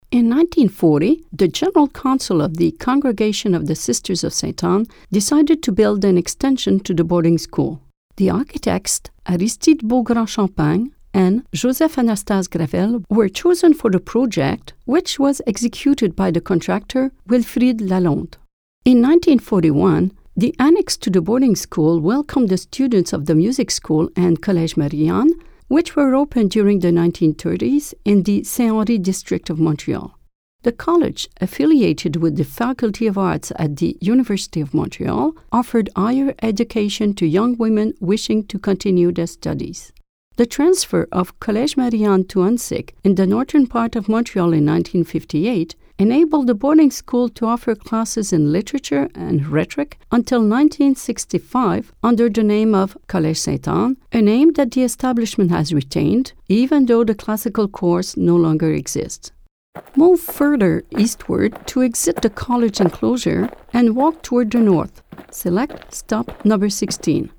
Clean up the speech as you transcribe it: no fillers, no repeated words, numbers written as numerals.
In 1940, the General Council of the Congregation of the Sisters of St. Anne decided to build an extension to the boarding school. The architects Aristide Beaugrand-Champagne and Joseph Anastase Gravel were chosen for the project, which was executed by the contractor Wilfrid Lalonde. In 1941, the annex to the boarding school welcomed the students of the music school and Collège Marianne, which were opened during the 1930s in the Saint-Henri district of Montreal. The college, affiliated with the Faculty of Arts at the University of Montreal, offered higher education to young women wishing to continue their studies. The transfer of Collège Marianne to Huntsic in the northern part of Montreal in 1958 enabled the boarding school to offer classes in literature and rhetoric until 1965 under the name of Collège Sainte-Anne, a name that the establishment has retained, even though the classical course no longer exists. Move further eastward to exit the college enclosure and walk toward the north. Select stop number 16.